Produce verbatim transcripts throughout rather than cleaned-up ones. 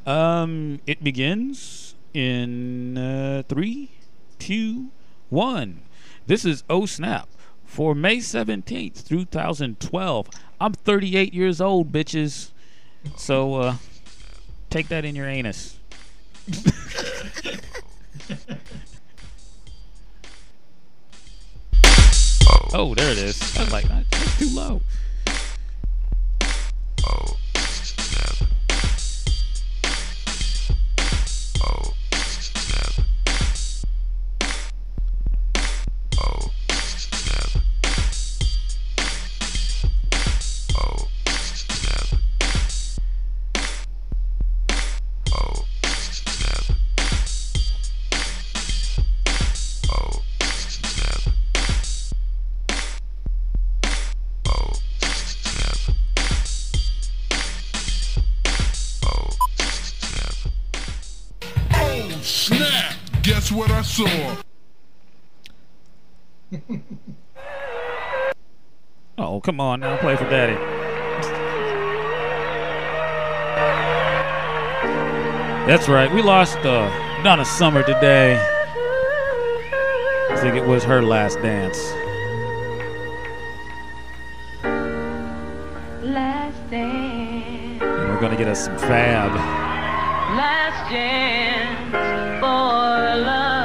Um, it begins in uh, three, two, one. This is Oh Snap for May seventeenth, two thousand twelve. I'm thirty-eight years old, bitches. So uh, take that in your anus. Oh, there it is. I was like, that's too low. Oh, snap. Oh, snap. Oh, snap. Oh, snap. Oh, snap. Oh, snap. Oh, snap. Oh, snap. Oh, snap! Guess what I saw? Oh, come on now. Play for daddy. That's right. We lost uh, Donna Summer today. I think it was her last dance. Last dance, And we're going to get us some fab. last chance for love.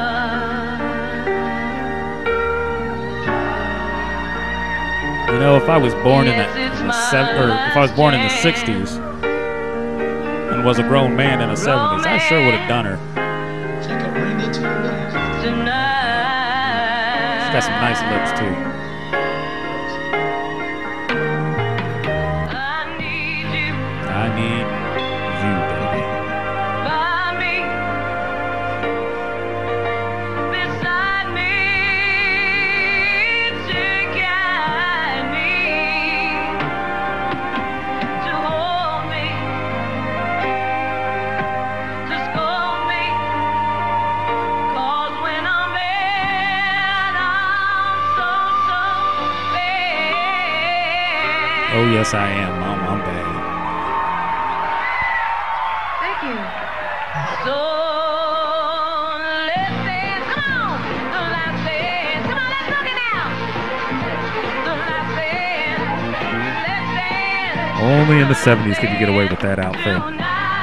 You know, if I was born in the, Yes, it's in the my sev- or if I was born in the last sixties and was a grown man in the seventies, I sure would have done her. Take a ring into your knees. Tonight. She's got some nice lips too. I need you I need you, baby. by me, beside me, to guide me, to hold me, to scold me. 'Cause when I'm bad, I'm so, so bad. Oh, yes, I am, Mom. I'm bad. Thank you. So let's dance, come on, the last dance, come on, let's rock it now. The last dance, let's dance. Only in the seventies could you get away with that outfit. Tonight.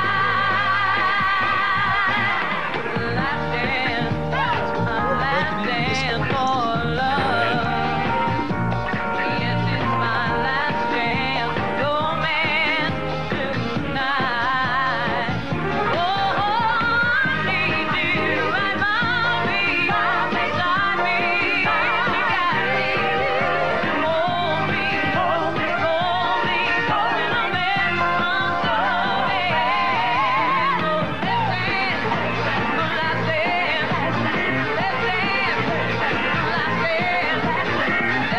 The last dance, the last dance for love. Yes, it's my last chance, your man tonight. Oh, I need you right by me, beside me, to guide me, to hold me, hold me, hold me, when I'm bad, I'm so bad. Oh, let's dance, the last dance, let's dance, the last dance, let's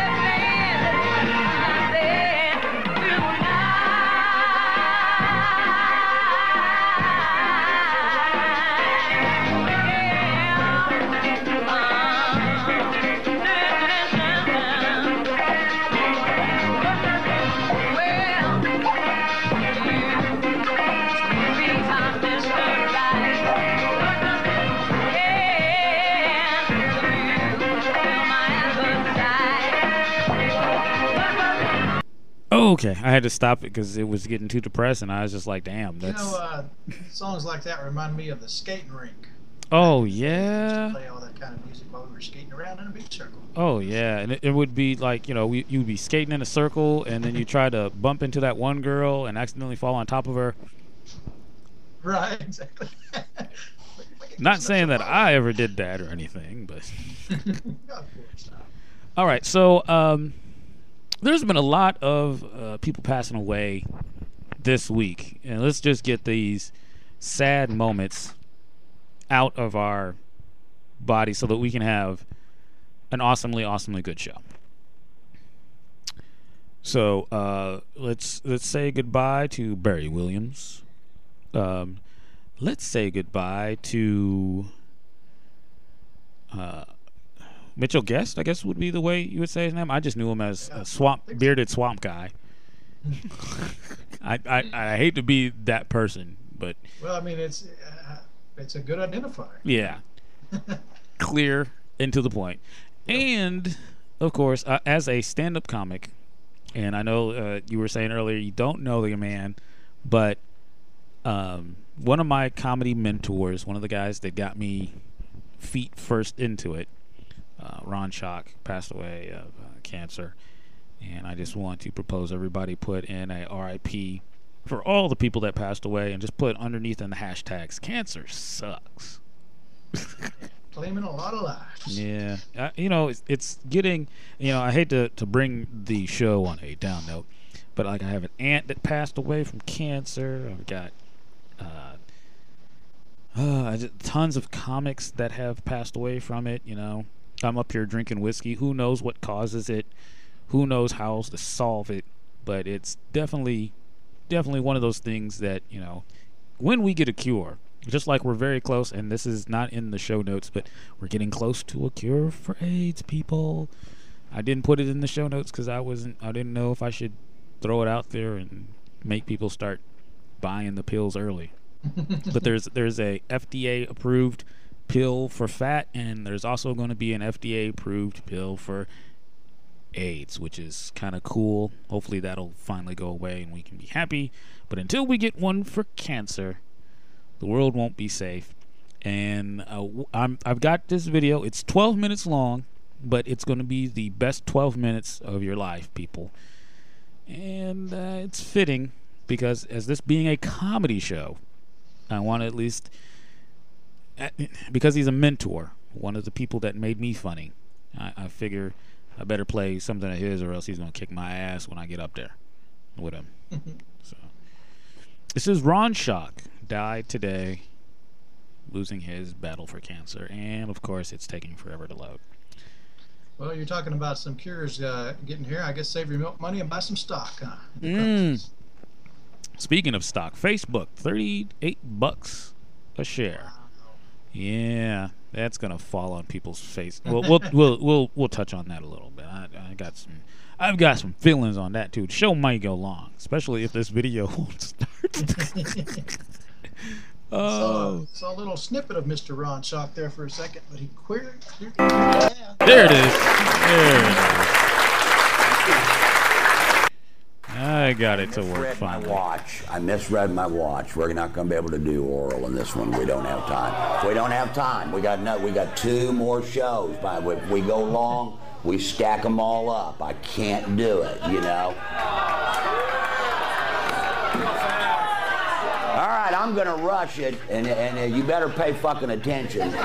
dance, the last dance Okay, I had to stop it because it was getting too depressing. I was just like, damn, You that's... know, uh, songs like that remind me of the skating rink. Oh, We used to yeah. play all that kind of music while we were skating around in a big circle. Oh, yeah. And it, it would be like, you know, we, you'd be skating in a circle, and then you try to bump into that one girl and accidentally fall on top of her. Right, exactly. Not saying that I ever did that or anything, but... Of course not. All right, so um, there's been a lot of uh, people passing away this week, and let's just get these sad moments out of our body so that we can have an awesomely, awesomely good show. So uh, let's let's say goodbye to Barry Williams. Um, let's say goodbye to uh, Mitchell Guest, I guess would be the way you would say his name. I just knew him as a swamp bearded swamp guy. I, I I hate to be that person, But Well, I mean, it's uh, it's a good identifier. yeah, clear and to the point. And of course, uh, as a stand-up comic, and I know uh, you were saying earlier you don't know the man, but um, one of my comedy mentors, one of the guys that got me feet first into it, uh, Ron Schock, passed away of uh, cancer. And I just want to propose everybody put in a R I P for all the people that passed away, and just put underneath in the hashtags, cancer sucks. Claiming a lot of lives. Yeah, uh, you know, it's, it's getting, you know, I hate to, to bring the show on a down note, but like I have an aunt that passed away from cancer. I've got uh, uh, I just- tons of comics that have passed away from it. You know, I'm up here drinking whiskey. Who knows what causes it? Who knows how else to solve it? But it's definitely, definitely one of those things that, you know, when we get a cure, just like we're very close, and this is not in the show notes, but we're getting close to a cure for AIDS, people. I didn't put it in the show notes because I wasn't, I didn't know if I should throw it out there and make people start buying the pills early. But there's there's a F D A approved pill for fat, and there's also going to be an F D A approved pill for AIDS, which is kind of cool. Hopefully that'll finally go away and we can be happy. But until we get one for cancer, the world won't be safe. And uh, w- I'm, I've got this video. It's twelve minutes long, but it's going to be the best twelve minutes of your life, people. And uh, it's fitting because, as this being a comedy show, I want to at least, uh, because he's a mentor, one of the people that made me funny, I, I figure I better play something of his, or else he's going to kick my ass when I get up there with him. So, this is Ron Schock, died today, losing his battle for cancer, and of course, it's taking forever to load. Well, you're talking about some cures uh, getting here. I guess save your milk money and buy some stock, huh? Mm. Speaking of stock, Facebook, thirty-eight bucks a share. Yeah, that's gonna fall on people's face. We'll we'll we'll we'll, we'll touch on that a little bit. I, I got some, I've got some feelings on that too. The show might go long, especially if this video won't start. Oh, Saw, saw a little snippet of Mister Ron Schock there for a second, but he queer. clear, yeah. there it is. There it is. I got it to work misread my finally. watch. I misread my watch. We're not going to be able to do oral in this one. We don't have time. We don't have time. We got no. We got two more shows. But if we go long, we stack them all up. I can't do it. You know. All right, I'm going to rush it, and and uh, you better pay fucking attention. And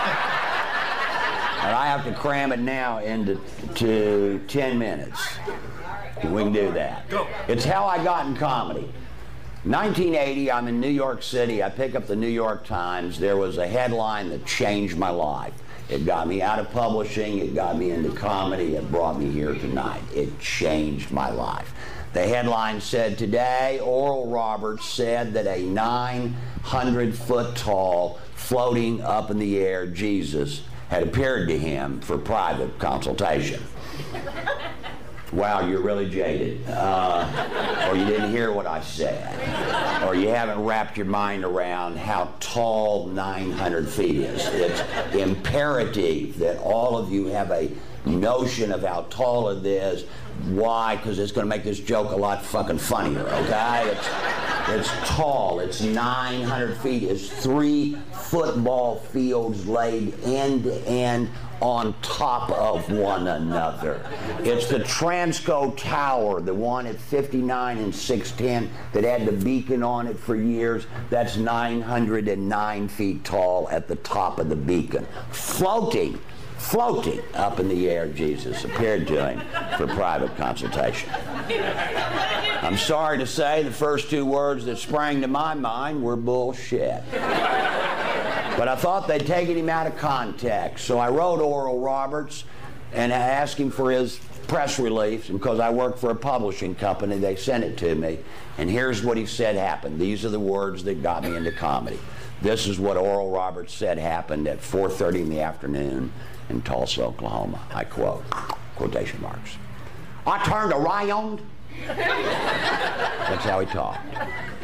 I have to cram it now into to ten minutes. We can do that. Go. It's how I got in comedy. nineteen eighty, I'm in New York City. I pick up the New York Times. There was a headline that changed my life. It got me out of publishing. It got me into comedy. It brought me here tonight. It changed my life. The headline said, today, Oral Roberts said that a nine hundred foot tall, floating up in the air Jesus had appeared to him for private consultation. Wow, you're really jaded. Uh, or you didn't hear what I said. Or you haven't wrapped your mind around how tall nine hundred feet is. It's imperative that all of you have a notion of how tall it is. Why? Because it's going to make this joke a lot fucking funnier, okay? It's, it's tall. It's nine hundred feet. It's three football fields laid end to end on top of one another. It's the Transco Tower, the one at fifty-nine and six ten that had the beacon on it for years. That's nine hundred nine feet tall at the top of the beacon. Floating, floating up in the air, Jesus appeared to him for private consultation. I'm sorry to say the first two words that sprang to my mind were bullshit. But I thought they'd taken him out of context. So I wrote Oral Roberts and I asked him for his press release. And because I work for a publishing company, they sent it to me. And here's what he said happened. These are the words that got me into comedy. This is what Oral Roberts said happened at four thirty in the afternoon in Tulsa, Oklahoma. I quote, quotation marks. I turned around. That's how he talked.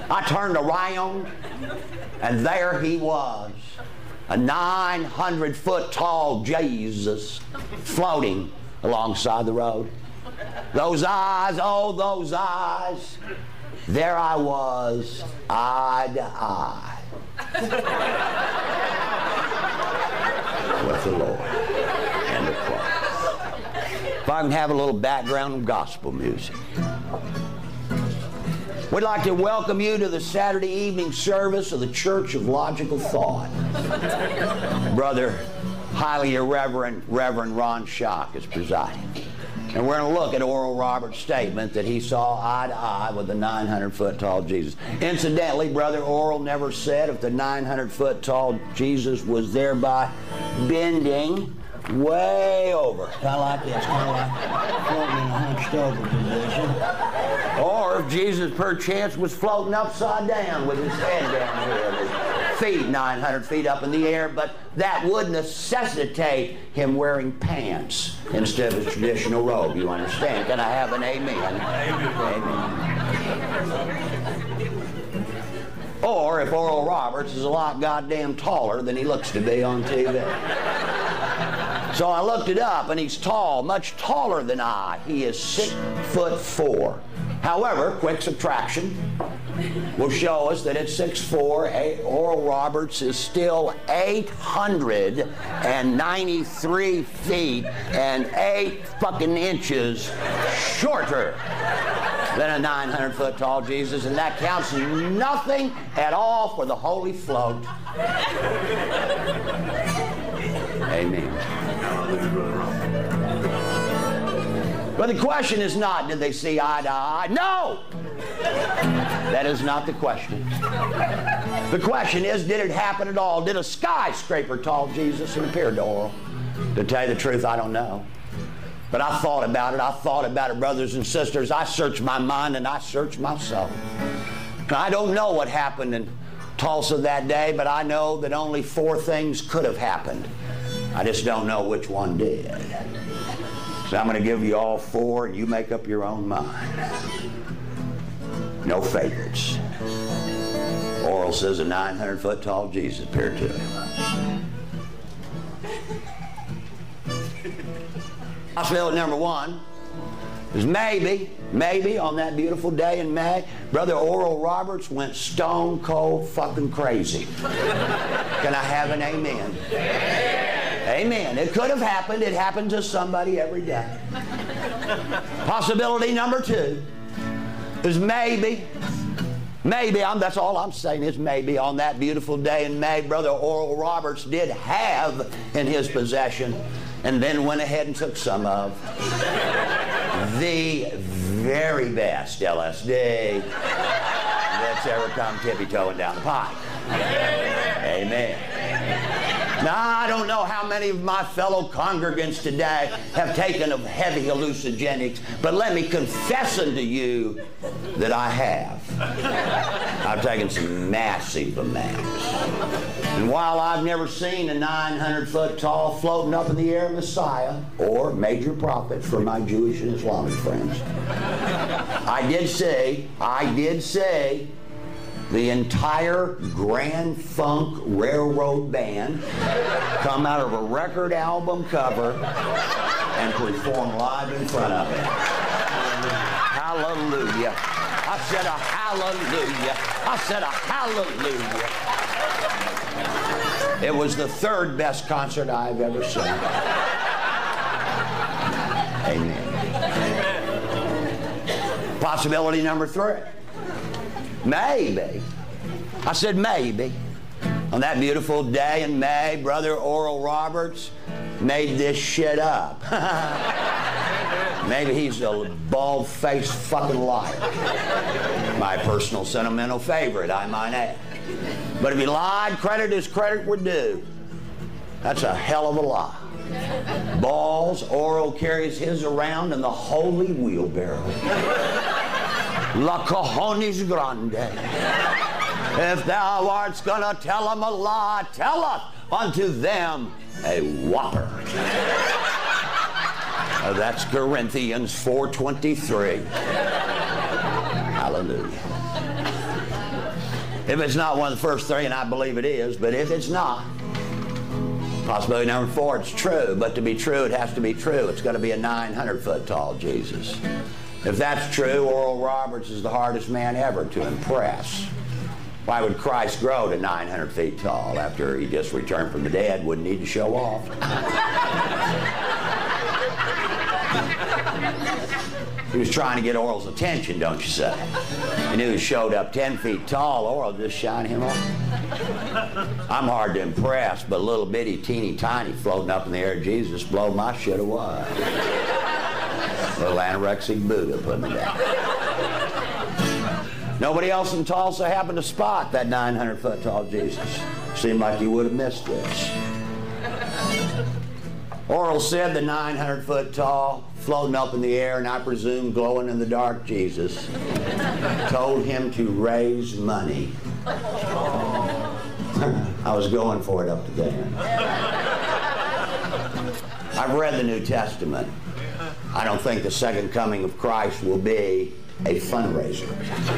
I turned around, and there he was, a nine hundred foot tall Jesus floating alongside the road. Those eyes, oh, those eyes. There I was, eye to eye with the Lord. End of quote. If I can have a little background of gospel music. We'd like to welcome you to the Saturday evening service of the Church of Logical Thought. Brother, highly irreverent Reverend Ron Schock is presiding. And we're going to look at Oral Roberts' statement that he saw eye to eye with the nine hundred foot tall Jesus. Incidentally, Brother Oral never said if the nine hundred foot tall Jesus was thereby bending way over. Kind of like this, kind of like floating in a hunched over position. Or if Jesus perchance was floating upside down with his head down here, his feet nine hundred feet up in the air, but that would necessitate him wearing pants instead of his traditional robe. You understand? Can I have an amen? Amen. Or if Oral Roberts is a lot goddamn taller than he looks to be on T V. So I looked it up, and he's tall, much taller than I. He is six foot four. However, quick subtraction will show us that at six foot four, Oral Roberts is still eight hundred ninety-three feet and eight fucking inches shorter than a nine hundred foot tall Jesus, and that counts nothing at all for the holy float. Amen. But the question is not, did they see eye to eye? No! That is not the question. The question is, did it happen at all? Did a skyscraper tall Jesus appear to Oral? To tell you the truth, I don't know. But I thought about it. I thought about it, brothers and sisters. I searched my mind and I searched my soul. Now, I don't know what happened in Tulsa that day, but I know that only four things could have happened. I just don't know which one did. So I'm going to give you all four, and you make up your own mind. No favorites. Oral says a nine hundred foot tall Jesus appeared to him. Possibility number one is maybe, maybe on that beautiful day in May, Brother Oral Roberts went stone cold fucking crazy. Can I have an amen? Amen. It could have happened. It happened to somebody every day. Possibility number two is maybe, maybe, I'm, that's all I'm saying is maybe on that beautiful day in May, Brother Oral Roberts did have in his possession and then went ahead and took some of the very best L S D that's ever come tippy-toeing down the pipe. Amen. Now, I don't know how many of my fellow congregants today have taken of heavy hallucinogenics, but let me confess unto you that I have. I've taken some massive amounts. And while I've never seen a nine hundred foot tall floating up in the air Messiah or major prophet for my Jewish and Islamic friends, I did say, I did say, the entire Grand Funk Railroad Band come out of a record album cover and perform live in front of it. Hallelujah. I said a hallelujah. I said a hallelujah. It was the third best concert I've ever seen. Amen. Possibility number three. Maybe. I said maybe. On that beautiful day in May, Brother Oral Roberts made this shit up. Maybe he's a bald-faced fucking liar. My personal sentimental favorite, I might add. But if he lied, credit is credit were due. That's a hell of a lie. Balls, Oral carries his around in the holy wheelbarrow. La cojones grande. If thou art gonna tell them a lie, tell us unto them a whopper. Uh, that's Corinthians four twenty-three. Hallelujah. If it's not one of the first three, and I believe it is, but if it's not, possibility number four, it's true. But to be true, it has to be true. It's got to be a nine hundred foot tall Jesus. If that's true, Oral Roberts is the hardest man ever to impress. Why would Christ grow to nine hundred feet tall after he just returned from the dead? Wouldn't need to show off. He was trying to get Oral's attention, don't you say? He knew he showed up ten feet tall, Oral just shine him off. I'm hard to impress, but a little bitty, teeny tiny floating up in the air, Jesus blow my shit away. Little anorexic Buddha put me down. Nobody else in Tulsa happened to spot that nine hundred foot tall Jesus. Seemed like you would have missed this. Oral said the nine hundred foot tall, floating up in the air, and I presume glowing in the dark Jesus told him to raise money. I was going for it up to then. I've read the New Testament. I don't think the second coming of Christ will be a fundraiser.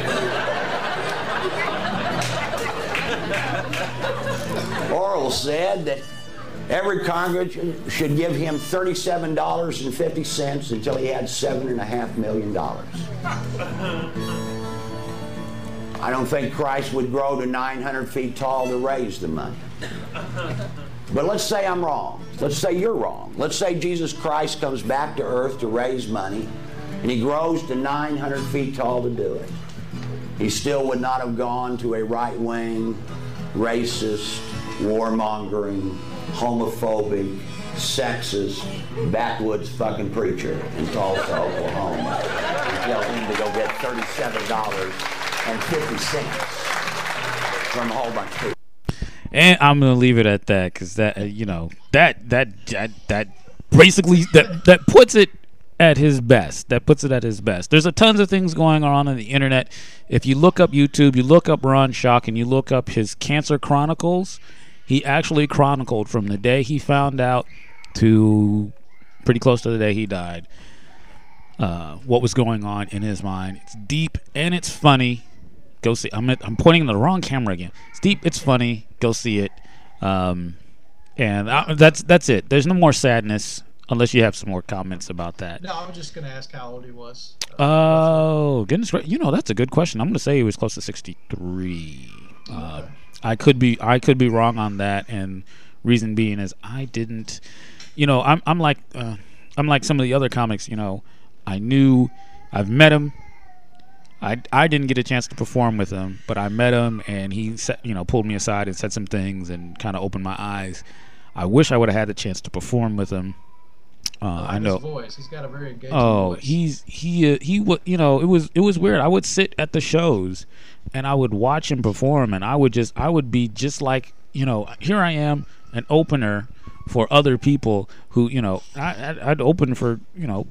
Oral said that every congregation should give him thirty-seven dollars and fifty cents until he had seven and a half million dollars. I don't think Christ would grow to nine hundred feet tall to raise the money. But let's say I'm wrong. Let's say you're wrong. Let's say Jesus Christ comes back to earth to raise money, and he grows to nine hundred feet tall to do it. He still would not have gone to a right-wing, racist, warmongering, homophobic, sexist, backwoods fucking preacher in Tulsa, Oklahoma, and tell him to go get thirty-seven dollars and fifty cents from a whole bunch of people. And I'm gonna leave it at that, because that uh, you know that that that that basically that that puts it at his best. That puts it at his best. There's a tons of things going on on the internet. If you look up YouTube, you look up Ron Schock, and you look up his Cancer Chronicles, he actually chronicled from the day he found out to pretty close to the day he died, uh, what was going on in his mind. It's deep and it's funny. Go see. I'm I'm pointing to the wrong camera again. It's deep. It's funny. Go see it. Um, and I, that's that's it. There's no more sadness unless you have some more comments about that. No, I was just going to ask how old he was. Oh, goodness! You know, that's a good question. I'm going to say he was close to sixty-three. Uh, I could be I could be wrong on that, and reason being is I didn't. You know, I'm I'm like uh, I'm like some of the other comics. You know, I knew I've met him. I, I didn't get a chance to perform with him, but I met him, and he set, you know pulled me aside and said some things and kind of opened my eyes. I wish I would have had the chance to perform with him. Uh, I, like I know. His voice. He's got a very engaging Oh, voice. he's he uh, he would you know it was it was weird. I would sit at the shows, and I would watch him perform, and I would just I would be just like you know here I am, an opener for other people who you know I I'd, I'd open for you know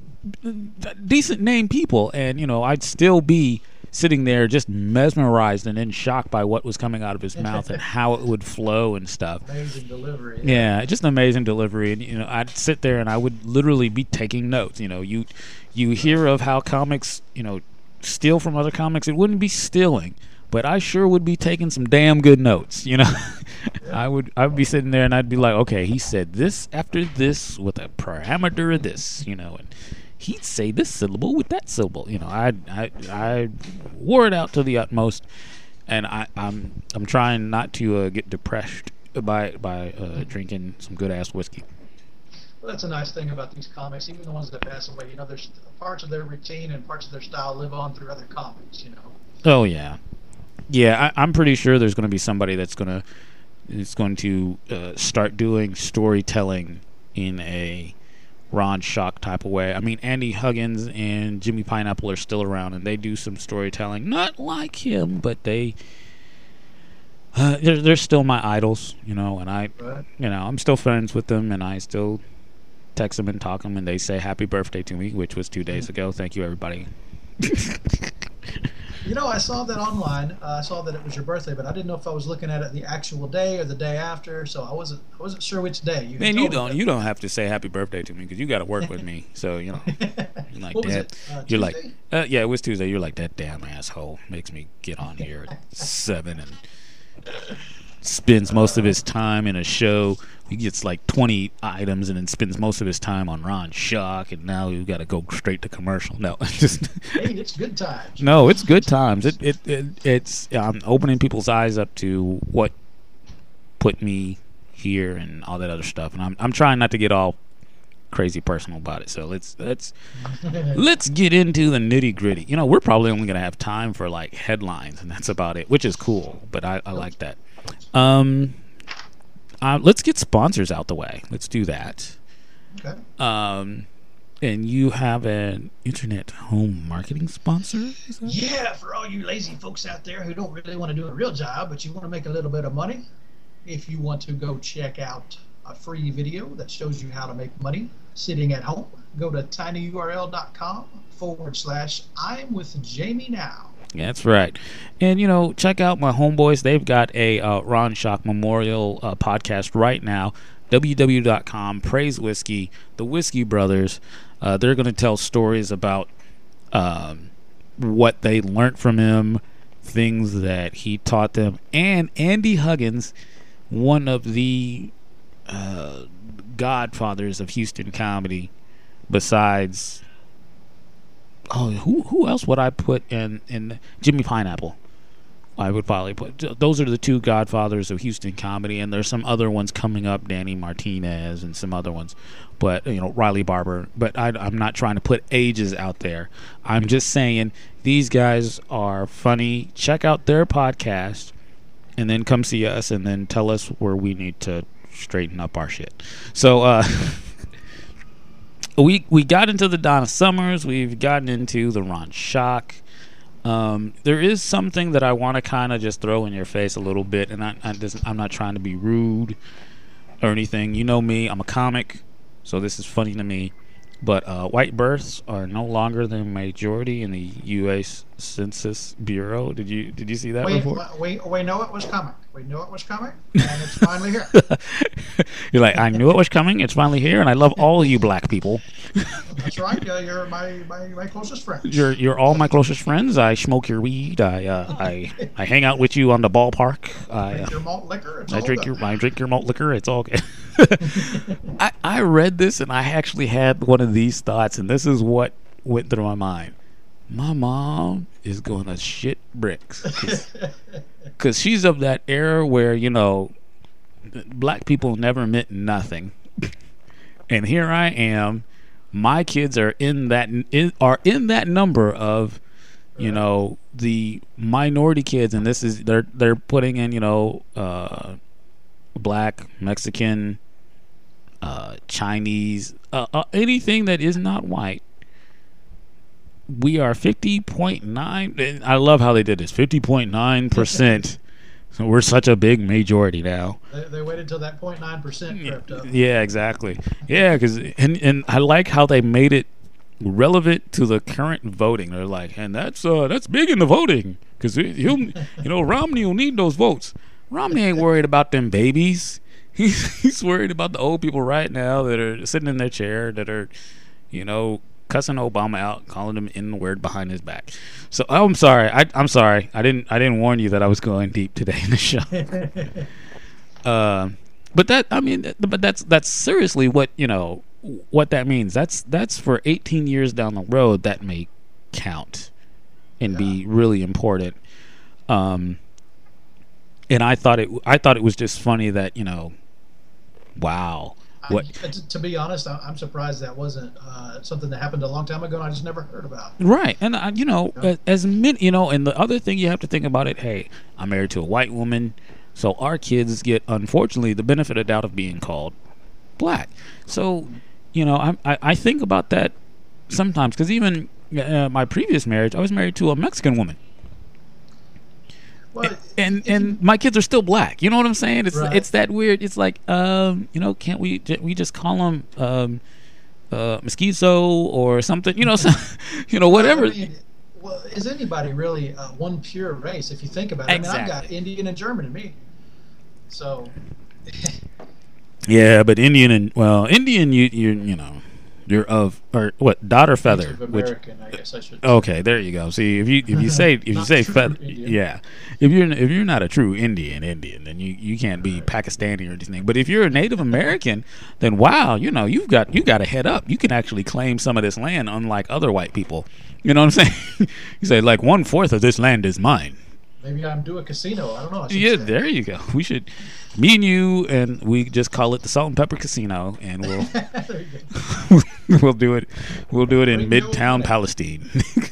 decent name people, and you know I'd still be sitting there just mesmerized and in shock by what was coming out of his mouth and how it would flow and stuff. Amazing delivery. Yeah, just an amazing delivery, and you know I'd sit there and I would literally be taking notes. You know, you you hear of how comics you know steal from other comics. It wouldn't be stealing, but I sure would be taking some damn good notes. You know, I would I would be sitting there and I'd be like, okay, he said this after this with a parameter of this, you know, and he'd say this syllable with that syllable. You know, I I I wore it out to the utmost, and I I'm I'm trying not to uh, get depressed by by uh, drinking some good ass whiskey. Well, that's a nice thing about these comics, even the ones that pass away. You know, there's parts of their routine and parts of their style live on through other comics. You know. Oh yeah, yeah. I, I'm pretty sure there's going to be somebody that's gonna is going to uh, start doing storytelling in a Ron Schock type of way. I mean, Andy Huggins and Jimmy Pineapple are still around, and they do some storytelling. Not like him, but they uh, they're they're still my idols, you know. And I, Right. you know, I'm still friends with them, and I still text them and talk them, and they say happy birthday to me, which was two days ago. Thank you, everybody. You know, I saw that online. Uh, I saw that it was your birthday, but I didn't know if I was looking at it the actual day or the day after. So I wasn't. I wasn't sure which day. You Man, told you me don't that. you don't have to say happy birthday to me because you got to work with me. So you know, you're like What was that. it? Uh, You're like, Tuesday? uh, yeah, it was Tuesday. You're like that damn asshole makes me get on here at seven and spends most of his time in a show. He gets like twenty items and then spends most of his time on Ron Shock, and now you got to go straight to commercial. No, just Hey, it's good times. no, it's good times. It it, it it's I'm opening people's eyes up to what put me here and all that other stuff, and I'm I'm trying not to get all crazy personal about it. So let's let's let's get into the nitty gritty. You know, we're probably only gonna have time for like headlines, and that's about it, which is cool. But I, I like that. Um, uh, let's get sponsors out the way. Let's do that. Okay. Um, and you have an internet home marketing sponsor? Is that- Yeah, for all you lazy folks out there who don't really want to do a real job, but you want to make a little bit of money, if you want to go check out a free video that shows you how to make money sitting at home, go to tinyurl.com forward slash I'm with Jamie now. That's right. And, you know, check out my homeboys. They've got a uh, Ron Shock Memorial uh, podcast right now. w w w dot com, Praise Whiskey, the Whiskey Brothers. Uh, they're going to tell stories about um, what they learned from him, things that he taught them. And Andy Huggins, one of the uh, godfathers of Houston comedy, besides... Oh, who who else would I put in, in Jimmy Pineapple? I would probably put. Those are the two godfathers of Houston comedy, and there's some other ones coming up, Danny Martinez and some other ones, but you know, Riley Barber. But I, I'm not trying to put ages out there. I'm just saying these guys are funny. Check out their podcast, and then come see us, and then tell us where we need to straighten up our shit. So. uh We we got into the Donna Summers. We've gotten into the Ron Shock. Um, there is something that I want to kind of just throw in your face a little bit, and I, I just, I'm not trying to be rude or anything. You know me. I'm a comic, so this is funny to me. But uh, white births are no longer the majority in the U S Census Bureau. Did you did you see that We, report? we, we know it was coming. We knew it was coming, and it's finally here. You're like, I knew it was coming. It's finally here, and I love all you black people. That's right. Uh, you're my, my, my closest friend. You're you're all my closest friends. I smoke your weed. I uh, I I hang out with you on the ballpark. I Drink uh, your malt liquor. It's I all drink good. your I drink your malt liquor. It's all good. I I read this and I actually had one of these thoughts, and this is what went through my mind. My mom is gonna shit bricks because she's of that era where, you know, black people never meant nothing, and here I am. My kids are in that in, are in that number of, you know, the minority kids, and this is they're they're putting in, you know, uh, black, Mexican, uh, Chinese, uh, uh, anything that is not white. We are fifty point nine. I love how they did this. fifty point nine percent. So we're such a big majority now. They, they waited till that zero point nine percent crept up. Yeah, exactly. Yeah, because and and I like how they made it relevant to the current voting. They're like, and that's uh that's big in the voting because he'll, you know, Romney will need those votes. Romney ain't worried about them babies. He's he's worried about the old people right now that are sitting in their chair that are, you know, cussing Obama out, calling him in the word behind his back. So oh, I'm sorry. I, I'm sorry. I didn't. I didn't warn you that I was going deep today in the show. uh, but that. I mean, th- but that's that's seriously what you know. What that means. That's that's for eighteen years down the road. That may count and be really important. Um, and I thought it. I thought it was just funny that you know. Wow. What? I, to, to be honest, I, I'm surprised that wasn't uh, something that happened a long time ago and I just never heard about. Right, and uh, you know, as, as many, you know, and the other thing you have to think about it. Hey, I'm married to a white woman, so our kids get, unfortunately, the benefit of doubt of being called black. So, you know, I I, I think about that sometimes because even uh, my previous marriage, I was married to a Mexican woman. Well, And and my kids are still black. You know what I'm saying? It's Right. it's that weird. It's like um you know, can't we j- we just call them um uh mestizo or something? You know, so, you know whatever. I mean, well, is anybody really uh, one pure race if you think about it? I mean, I've got Exactly. Indian and German in me. So, Yeah, but Indian and well, Indian, you you you know, you're of or what daughter feather, Native which American, I guess I should. okay, there you go. See, if you if you say if you Not say true feather, Indian. yeah, if you're if you're not a true Indian Indian, then you, you can't be Pakistani or anything. But if you're a Native American, then wow, you know you've got you got a head up. You can actually claim some of this land, unlike other white people. You know what I'm saying? You say like one fourth of this land is mine. Maybe I'm due a casino. I don't know. I should Yeah, say. there you go. We should, me and you, and we just call it the Salt and Pepper Casino, and we'll There you go. we'll do it. We'll do it in Bring the old Midtown money. Palestine.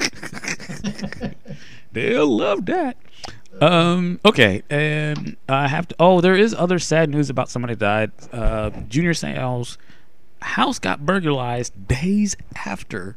They'll love that. Um. Okay, and I have to. Oh, there is other sad news about somebody that died. Uh, Junior Seau's house got burglarized days after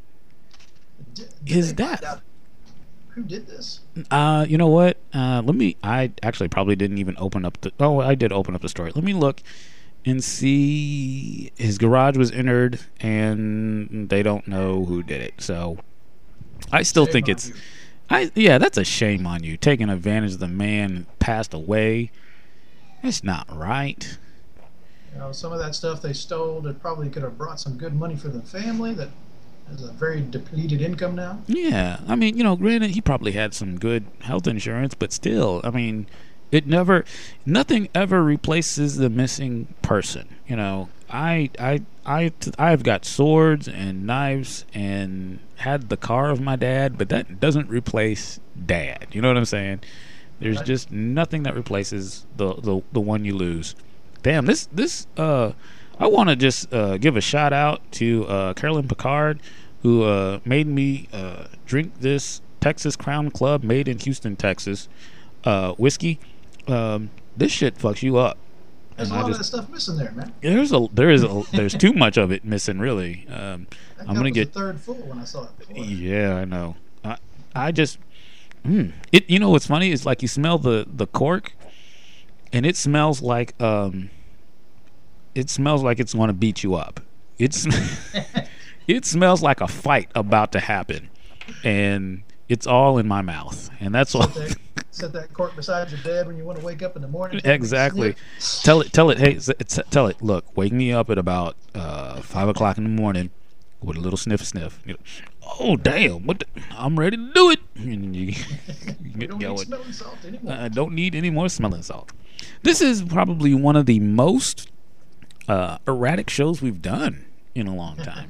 Did- did his they find death. out Who did this? Uh, you know what? Uh, let me. I actually probably didn't even open up the. Oh, I did open up the story. Let me look and see. His garage was entered, and they don't know who did it. So, I still Shame think on it's. you. I yeah, that's a shame on you taking advantage of the man who passed away. It's not right. You know, some of that stuff they stole that probably could have brought some good money for the family that has a very depleted income now. Yeah, I mean, you know, granted, he probably had some good health insurance, but still, I mean, it never, nothing ever replaces the missing person. You know, I, I, I, I've got swords and knives and had the car of my dad, but that doesn't replace dad. You know what I'm saying? There's Right. just nothing that replaces the, the, the one you lose. Damn, this, this, uh, I want to just uh, give a shout out to uh, Carolyn Picard, who uh, made me uh, drink this Texas Crown Club made in Houston, Texas uh, whiskey. Um, this shit fucks you up. There's And a I lot just- of that stuff missing there, man. There's a there is a there's too much of it missing, really. Um, That I'm cup gonna was get the third full when I saw it before. yeah, I know. I I just mm, it. You know what's funny is like you smell the the cork, and it smells like um. It smells like it's going to beat you up. It's it smells like a fight about to happen, and it's all in my mouth, and that's all. Set that, set that cork beside your bed when you want to wake up in the morning. take a big Exactly. sniff. Tell it. Tell it. Hey, s- it's- tell it. Look, wake me up at about uh, five o'clock in the morning with a little sniff, sniff. You know, oh damn! What? The, I'm ready to do it. And you, you We get don't need going. smelling salt anymore. I don't need any more smelling salt. This is probably one of the most uh, erratic shows we've done in a long time.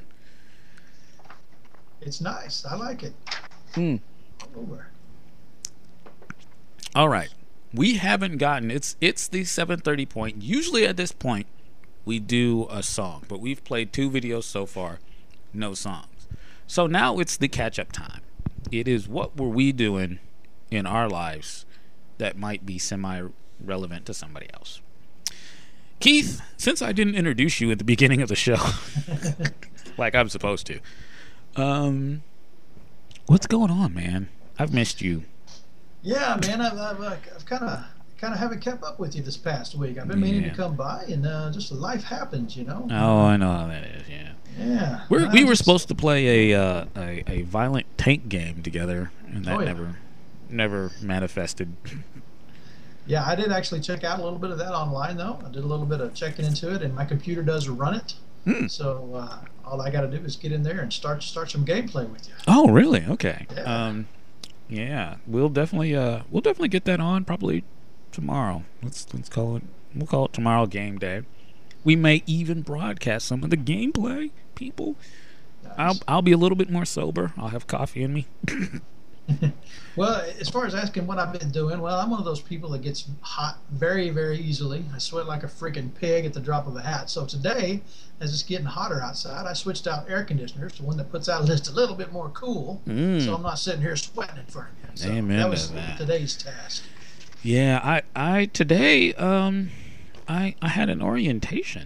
It's nice. I like it. Hmm. All over. All right, we haven't gotten it's it's the seven thirty point. Usually at this point, we do a song, but we've played two videos so far, no songs. So now it's the catch up time. It is what were we doing in our lives that might be semi relevant to somebody else. Keith, since I didn't introduce you at the beginning of the show, like I'm supposed to, um, what's going on, man? I've missed you. Yeah, man. I've, I've, uh, I've kind of kind of haven't kept up with you this past week. I've been meaning Yeah. to come by, and uh, just life happens, you know. Oh, I know how that is. Yeah. Yeah. We're, And we I were just- supposed to play a, uh, a a violent tank game together, and that Oh, yeah. never never manifested. Yeah, I did actually check out a little bit of that online, though. I did a little bit of checking into it, and my computer does run it. Hmm. So uh, all I got to do is get in there and start start some gameplay with you. Oh, really? Okay. Yeah. Um, yeah, we'll definitely uh we'll definitely get that on probably tomorrow. Let's let's call it we'll call it tomorrow game day. We may even broadcast some of the gameplay, people. I'll I'll be a little bit more sober. I'll have coffee in me. Well, as far as asking what I've been doing, well, I'm one of those people that gets hot very, very easily. I sweat like a freaking pig at the drop of a hat. So today, as it's getting hotter outside, I switched out air conditioners to one that puts out just a little bit more cool, Mm. so I'm not sitting here sweating in front of you. So Amen that to was that. today's task. Yeah, I I today um I I had an orientation.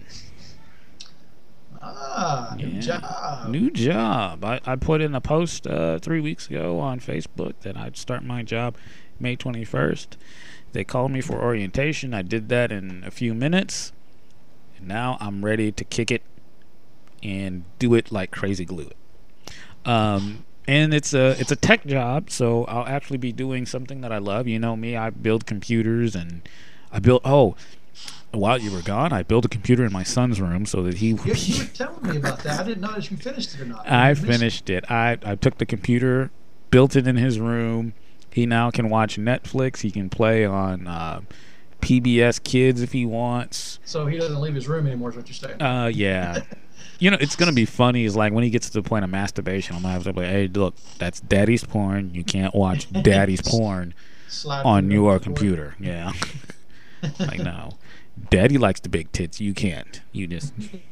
Ah, new Yeah. job. New job. I, I put in a post uh, three weeks ago on Facebook that I'd start my job May twenty-first. They called me for orientation. I did that in a few minutes. And now I'm ready to kick it and do it like crazy glue it. Um, and it's a it's a tech job, so I'll actually be doing something that I love. You know me, I build computers, and I built. Oh, while you were gone, I built a computer in my son's room so that he. You, you were telling me about that. I didn't know if you finished it or not. I missed it. finished it. I I took the computer, built it in his room. He now can watch Netflix. He can play on uh, P B S Kids if he wants. So he doesn't leave his room anymore, is what you're saying. Uh, yeah. You know, it's gonna be funny. Is like when he gets to the point of masturbation, I'm gonna have to be like, "Hey, look, that's Daddy's porn. You can't watch Daddy's porn Slide on through your the door. computer." Yeah. Like no, Daddy likes the big tits. You can't. You just.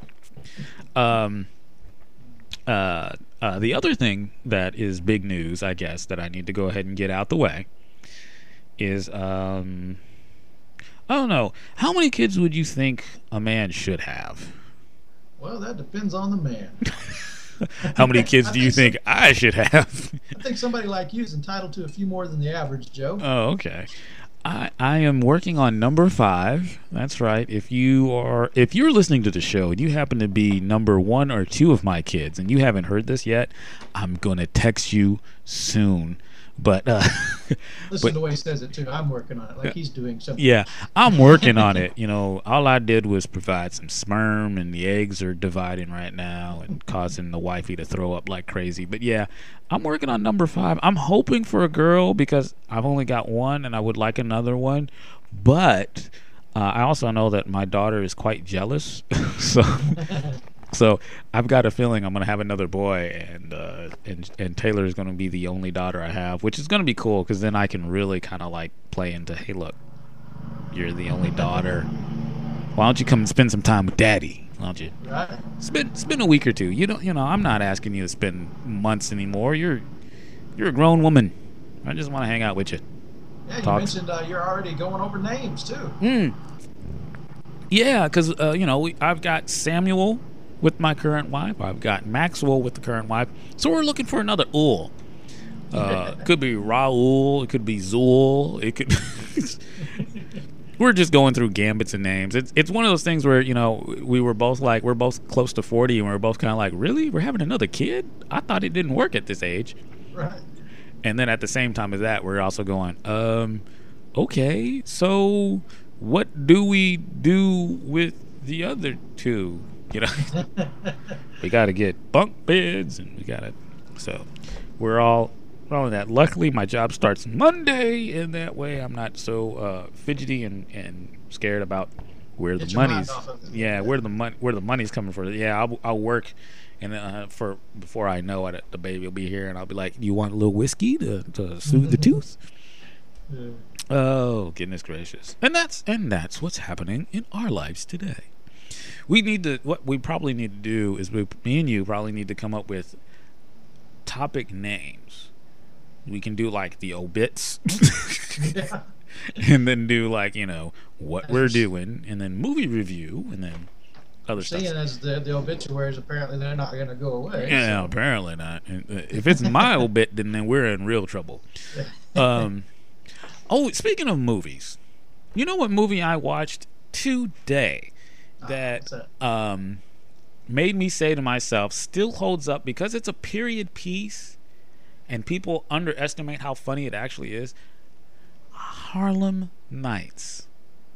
Um. Uh. Uh. The other thing that is big news, I guess, that I need to go ahead and get out the way, is um. I don't know. How many kids would you think a man should have? Well, that depends on the man. How many kids I do you think think I should have? I think somebody like you is entitled to a few more than the average, Joe. Oh, okay. I I am working on number five. That's right. If you are if you're listening to the show and you happen to be number one or two of my kids and you haven't heard this yet, I'm gonna text you soon. But uh, Listen but- to the way he says it, too. I'm working on it, like he's doing something. yeah, I'm working on it. You know, all I did was provide some sperm, and the eggs are dividing right now and causing the wifey to throw up like crazy. But yeah, I'm working on number five. I'm hoping for a girl because I've only got one, and I would like another one. But uh, I also know that my daughter is quite jealous, so. So I've got a feeling I'm gonna have another boy, and uh, and and Taylor is gonna be the only daughter I have, which is gonna be cool because then I can really kind of like play into, hey, look, you're the only daughter. Why don't you come and spend some time with Daddy? Why don't you Right? spend spend a week or two? You don't, you know, I'm not asking you to spend months anymore. You're you're a grown woman. I just want to hang out with you. Yeah, you Talk- mentioned uh, you're already going over names, too. Hmm. Yeah, because uh, you know we, I've got Samuel with my current wife. I've got Maxwell with the current wife. So we're looking for another Ul. Uh, could be Raul. It could be Zul. It could. We're just going through gambits and names. It's it's one of those things where, you know, we were both like, we're both close to forty, and we're both kind of like, really? We're having another kid? I thought it didn't work at this age. Right. And then at the same time as that, we're also going, um, okay, so what do we do with the other two? You know, we got to get bunk beds, and we got to. So we're all we're all in that. Luckily, my job starts Monday, and that way I'm not so uh, fidgety and, and scared about where Get the your mind money's. off of it. Yeah, where the money where the money's coming from. Yeah, I'll, I'll work, and uh, for before I know it, the baby will be here, and I'll be like, "You want a little whiskey to to soothe the tooth?" Yeah. Oh, goodness gracious. And that's and that's what's happening in our lives today. We need to what we probably need to do is we me and you probably need to come up with topic names. We can do like the obits Yeah. and then do like, you know, what we're doing, and then movie review, and then other stuff. Seeing as the, the obituaries, apparently they're not going to go away. Yeah, so- apparently not. And, uh, If it's my obit, then, then we're in real trouble. Um, oh, speaking of movies, you know what movie I watched today that what's that? um, made me say to myself, still holds up because it's a period piece and people underestimate how funny it actually is? Harlem Nights.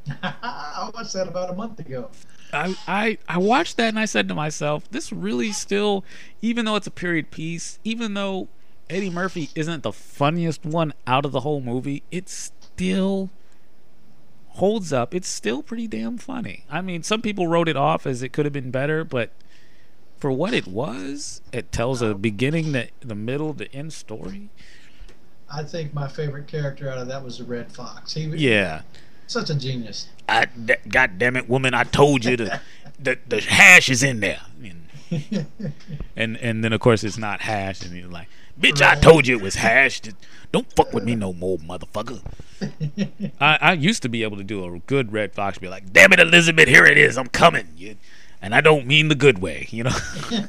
I watched that about a month ago. I, I I watched that and I said to myself, this really still, even though it's a period piece, even though Eddie Murphy isn't the funniest one out of the whole movie, it still holds up. It's still pretty damn funny. I mean, some people wrote it off as it could have been better, but for what it was, it tells a beginning, the, the middle, the end story. I think my favorite character out of that was the Red Fox. He was Yeah. such a genius. I, d- God damn it, woman! I told you the the, the hash is in there, and, and and then of course it's not hash, and you're like, bitch, I Right. told you it was hash. Just don't fuck with me no more, motherfucker. I, I used to be able to do a good Red Fox, be like, damn it, Elizabeth, here it is, I'm coming, you, and I don't mean the good way, you know.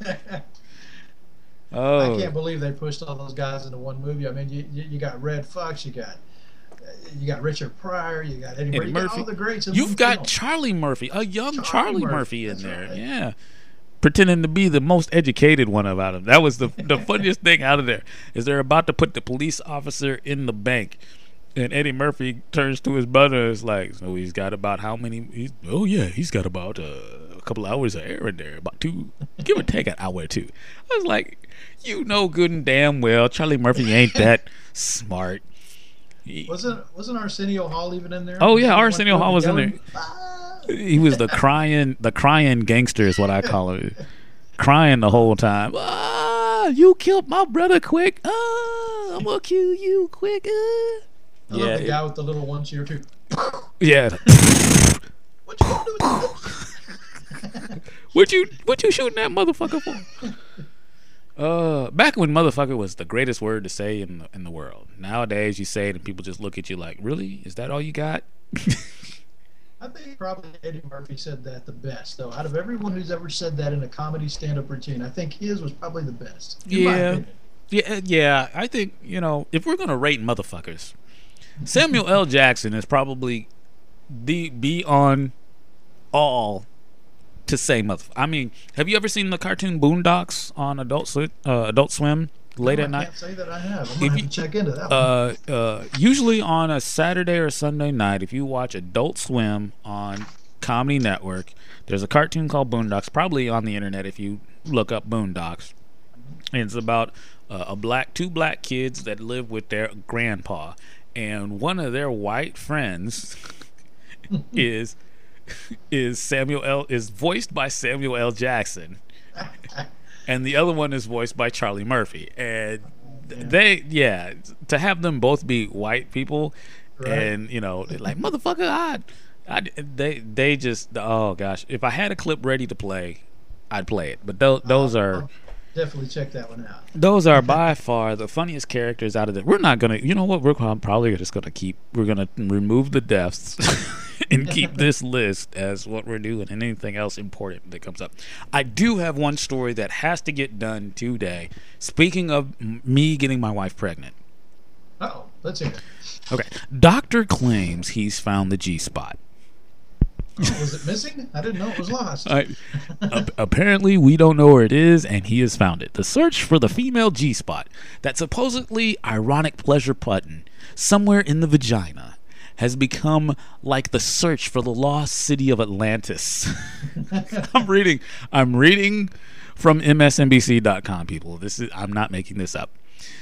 Oh, I can't believe they pushed all those guys into one movie. I mean, you you, you got Red Fox, you got you got Richard Pryor, you got Eddie, Eddie Murphy, you got Murphy. all the greats. In You've one got film. Charlie Murphy, a young Charlie Charlie, Murphy, Murphy, in that's there. right. Yeah. pretending to be the most educated one about him. That was the the funniest thing out of there. Is they're about to put the police officer in the bank, and Eddie Murphy turns to his brother and is like, so he's got about how many? He's, oh yeah, he's got about uh, a couple hours of air in there, about two, give or take an hour or two. I was like, you know good and damn well Charlie Murphy ain't that smart. He- Wasn't wasn't Arsenio Hall even in there? Oh, yeah, He went Arsenio through Hall was in yelling, there. "Ah!" He was the crying, the crying gangster is what I call it. Crying the whole time. Ah, you killed my brother quick. Ah, I'm gonna kill you quick. Ah. I Yeah, love the it- guy with the little one cheer too. Yeah. What you gonna do with that? What you what you shooting that motherfucker for? Uh, back when motherfucker was the greatest word to say in the, in the world. Nowadays you say it and people just look at you like, really? Is that all you got? I think probably Eddie Murphy said that the best, though. Out of everyone who's ever said that in a comedy stand-up routine, I think his was probably the best. In my Yeah. opinion. Yeah, yeah. I think, you know, if we're gonna rate motherfuckers, Samuel L. Jackson is probably the be on all to say mother. I mean, have you ever seen the cartoon Boondocks on Adult Swim? Uh, Adult Swim late No, at I night. can't say that I have. I'm If gonna have you- to check into that one. Uh, uh, usually on a Saturday or Sunday night, if you watch Adult Swim on Comedy Network, there's a cartoon called Boondocks, probably on the internet if you look up Boondocks. And it's about uh, a black two black kids that live with their grandpa, and one of their white friends is is Samuel L. is voiced by Samuel L. Jackson, and the other one is voiced by Charlie Murphy. And they, yeah, to have them both be white people, Right. and you know, they're like motherfucker, I, I, they, they just, oh gosh, if I had a clip ready to play, I'd play it. But those, those I'll- are. I'll definitely check that one out. Those are by far the funniest characters out of it. We're not gonna, you know what? We're probably just gonna keep. We're gonna remove the deaths and keep this list as what we're doing, and anything else important that comes up. I do have one story that has to get done today. Speaking of m- me getting my wife pregnant. Oh, let's hear it. Okay, doctor claims he's found the G spot. Oh, was it missing? I didn't know it was lost. I, ap- apparently, we don't know where it is, and he has found it. The search for the female G spot, that supposedly ironic pleasure button somewhere in the vagina, has become like the search for the lost city of Atlantis. I'm reading. I'm reading from M S N B C dot com. People, this is. I'm not making this up.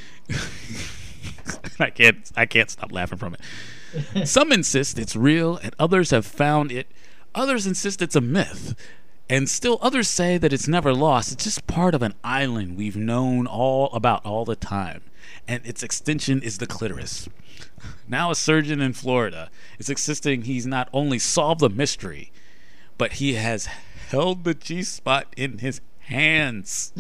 I can't. I can't stop laughing from it. Some insist it's real, and others have found it. Others insist it's a myth, and still others say that it's never lost. It's just part of an island we've known all about all the time, and its extension is the clitoris. Now a surgeon in Florida is insisting he's not only solved the mystery, but he has held the G-spot in his hands.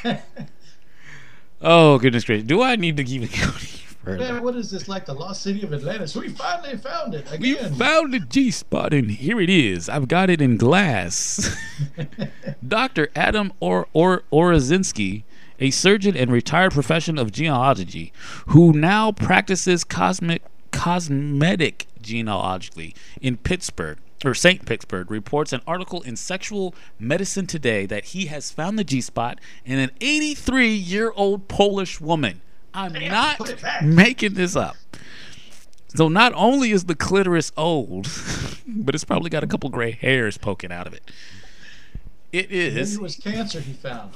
Oh, goodness gracious. Do I need to keep it going further? Man, what is this, like the lost city of Atlantis? We finally found it We again. found the G spot, and here it is. I've got it in glass. Doctor Adam or or Orozinski, a surgeon and retired professional of genealogy, who now practices cosmic cosmetic genealogy in Pittsburgh or Saint Pittsburgh, reports an article in Sexual Medicine Today that he has found the G spot in an eighty-three-year-old Polish woman. I'm Damn, not put it back. making this up. So not only is the clitoris old, but it's probably got a couple gray hairs poking out of it. It Maybe is. it was cancer he found.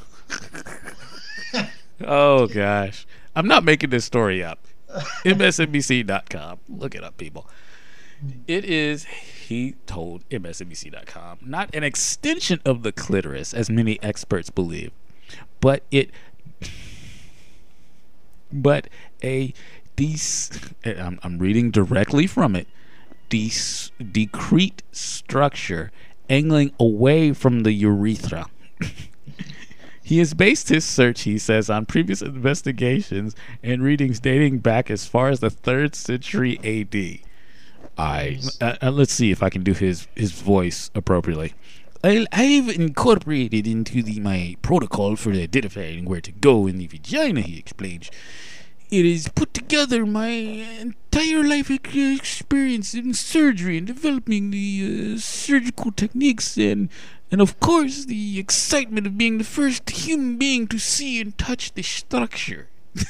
Oh gosh, I'm not making this story up. M S N B C dot com. Look it up, people. It is, he told M S N B C dot com, not an extension of the clitoris, as many experts believe, but it, but a dec- I'm, I'm reading directly from it, dec- decrete structure angling away from the urethra. He has based his search, he says, on previous investigations and readings dating back as far as the third century A D. I uh, uh, let's see if I can do his his voice appropriately. I, I've incorporated into the my protocol for identifying where to go in the vagina, he explains. It is put together my entire life ex- experience in surgery and developing the uh, surgical techniques and And of course, the excitement of being the first human being to see and touch the structure.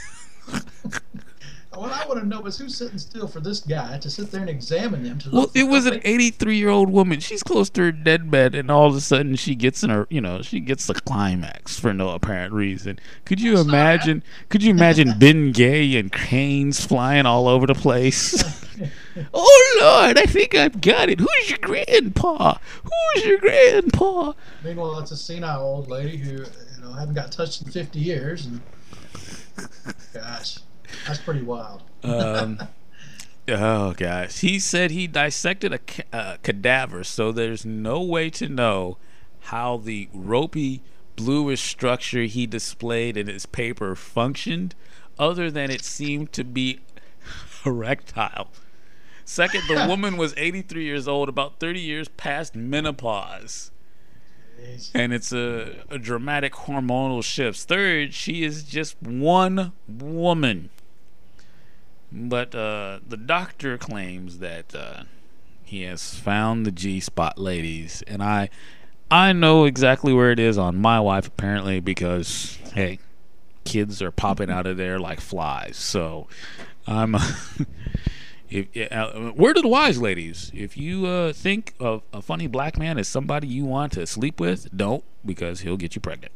What I want to know is who's sitting still for this guy to sit there and examine them. To Well, look for it was an something. eighty-three-year-old woman. She's close to her deathbed, and all of a sudden, she gets in her, you know, she gets the climax for no apparent reason. Could you That's not imagine? Could you imagine Ben Gay and canes flying all over the place? Oh Lord, I think I've got it. Who's your grandpa? Who's your grandpa? Meanwhile, it's a senile old lady who, you know, haven't got touched in fifty years. And gosh, that's pretty wild. Um, oh gosh, he said he dissected a ca- uh, cadaver, so there's no way to know how the ropey, bluish structure he displayed in his paper functioned, other than it seemed to be erectile. Second, the woman was eighty-three years old, about thirty years past menopause. Jeez. And it's a, a dramatic hormonal shifts. Third, she is just one woman. But uh, the doctor claims that uh, he has found the G-spot, ladies. And I I know exactly where it is on my wife, apparently, because, hey, kids are popping out of there like flies. So I'm... If, uh, word of the wise, ladies, if you uh, think of a funny black man as somebody you want to sleep with, don't, because he'll get you pregnant.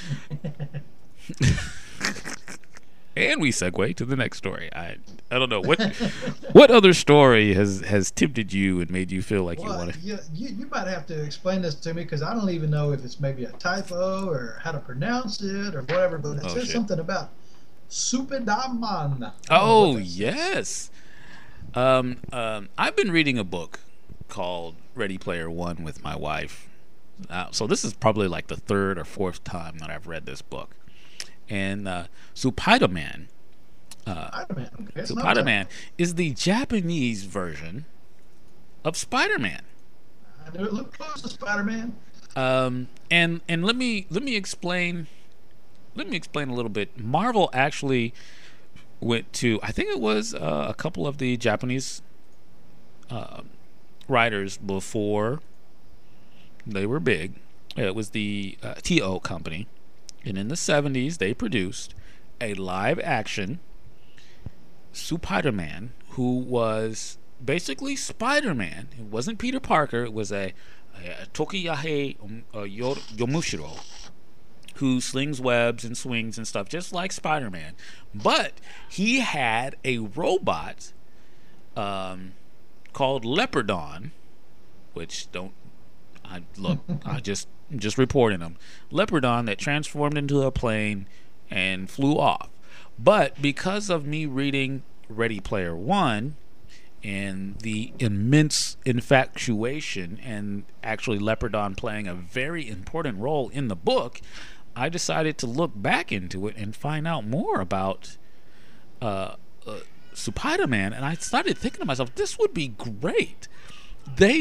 And we segue to the next story. I I don't know what what other story has, has tempted you and made you feel like you Well, want to. you, you, you might have to explain this to me because I don't even know if it's maybe a typo or how to pronounce it or whatever, but it Oh, says shit. something about Superdaman. Oh yes. Um, um, I've been reading a book called Ready Player One with my wife. Uh, so this is probably like the third or fourth time that I've read this book. And uh, Spider-Man, uh, Spider-Man. Okay, it's not Spider-Man is the Japanese version of Spider-Man. bad. I knew it looked close to Spider-Man. Um, and and let me let me explain. Let me explain a little bit. Marvel actually went to, I think it was uh, a couple of the Japanese uh, writers before they were big. It was the uh, T O company, and in the seventies they produced a live action Spider-Man who was basically Spider-Man. It wasn't Peter Parker. It was a, a Tokiyahei um, uh, Yo- Yomushiro who slings webs and swings and stuff, just like Spider-Man. But he had a robot um, called Leopardon, which don't I look. I just just reporting them. Leopardon that transformed into a plane and flew off. But because of me reading Ready Player One and the immense infatuation and actually Leopardon playing a very important role in the book, I decided to look back into it and find out more about uh, uh, Spider-Man, and I started thinking to myself, this would be great. They,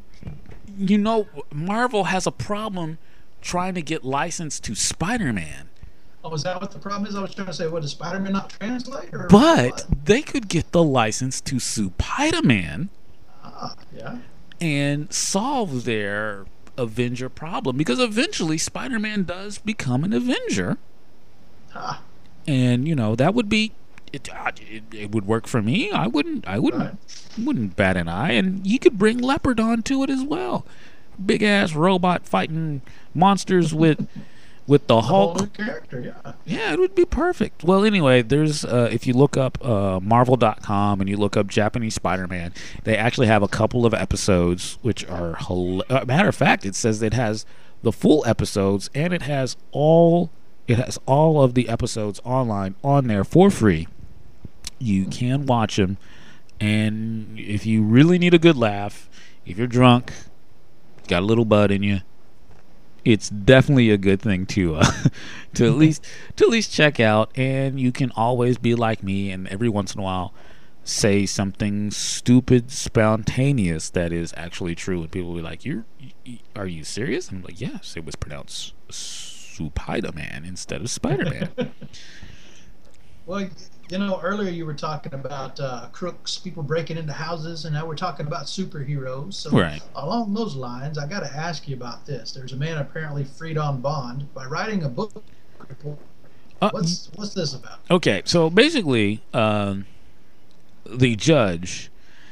you know, Marvel has a problem trying to get licensed to Spider-Man, Oh, is that what the problem is? I was trying to say, what, does Spider-Man not translate? Or but what? they could get the license to Spider-Man Ah, yeah. and solve their Avenger problem, because eventually Spider-Man does become an Avenger. Ah, And you know that would be it, uh, it, it would work for me. I wouldn't I wouldn't Right. wouldn't bat an eye. And you could bring Leopardon to it as well. Big ass robot fighting monsters with with the the whole Hulk. new character, yeah. Yeah, it would be perfect. Well, anyway, there's uh, if you look up uh, Marvel dot com and you look up Japanese Spider-Man, they actually have a couple of episodes which are hila- uh, matter of fact, it says it has the full episodes and it has all it has all of the episodes online on there for free. You can watch them, and if you really need a good laugh, if you're drunk, got a little bud in you, it's definitely a good thing to uh, to at least to at least check out. And you can always be like me and every once in a while say something stupid, spontaneous that is actually true, and people will be like, "You're, you, are you serious?" I'm like, "Yes, it was pronounced Spider-Man instead of Spider-Man." Well, you know, earlier you were talking about uh, crooks, people breaking into houses, and now we're talking about superheroes. So, Right. along those lines, I got to ask you about this. There's a man apparently freed on bond by writing a book report. Uh, What's what's this about? Okay, so basically, um, the judge.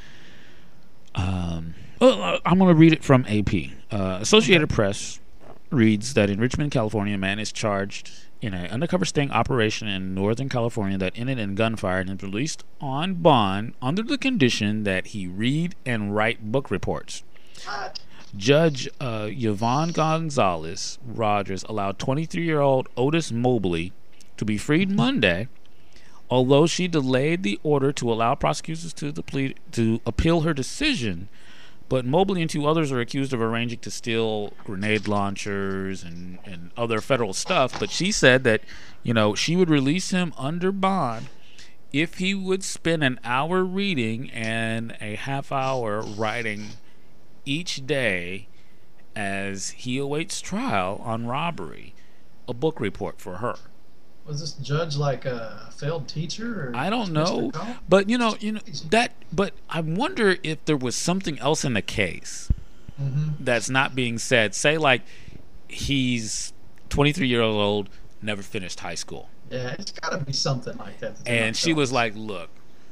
Um, well, uh, I'm going to read it from A P. Uh, Associated Press reads that in Richmond, California, a man is charged in an undercover sting operation in Northern California that ended in gunfire and is released on bond under the condition that he read and write book reports. What? Judge uh, Yvonne Gonzalez Rogers allowed twenty-three-year-old Otis Mobley to be freed Monday, although she delayed the order to allow prosecutors to the plea to appeal her decision. But Mobley and two others are accused of arranging to steal grenade launchers and, and other federal stuff. But she said that, you know, she would release him under bond if he would spend an hour reading and a half hour writing each day as he awaits trial on robbery, a book report for her. Was this judge like a failed teacher? Or I don't Mister know, Cole? but you know, you know that. But I wonder if there was something else in the case Mm-hmm. that's not being said. Say, like he's twenty-three years old, never finished high school, Yeah, it's got to be something like that. that they're and not she telling was us. like, "Look,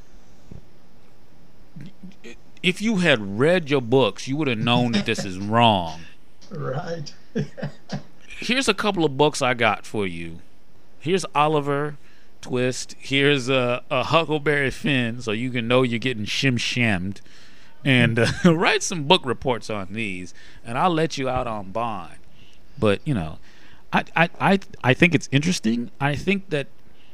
if you had read your books, you would have known that this is wrong. Right. Here's a couple of books I got for you. Here's Oliver Twist. Here's a, a Huckleberry Finn, so you can know you're getting shim shammed. And uh, write some book reports on these, and I'll let you out on bond." But you know, I I I, I think it's interesting. I think that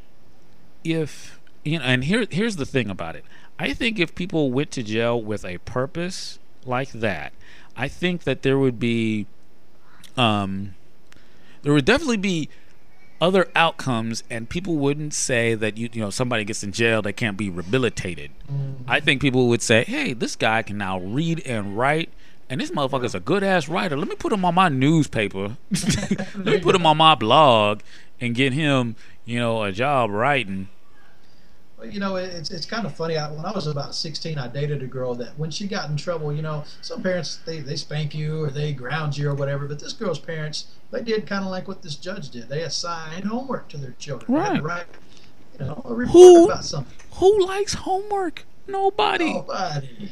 if you know, and here here's the thing about it. I think if people went to jail with a purpose like that, I think that there would be, um, there would definitely be other outcomes, and people wouldn't say that you you know somebody gets in jail, they can't be rehabilitated. I think people would say, "Hey, this guy can now read and write, and this motherfucker's a good ass writer. Let me put him on my newspaper. Let me put him on my blog and get him, you know, a job writing." Well, you know, it- it's it's kind of funny. I, when I was about sixteen, I dated a girl that when she got in trouble, you know, some parents they, they spank you or they ground you or whatever, but this girl's parents, they did kind of like what this judge did. They assigned homework to their children. They had to Right. write, you know, a report Who? about something. Who likes homework? Nobody. Nobody.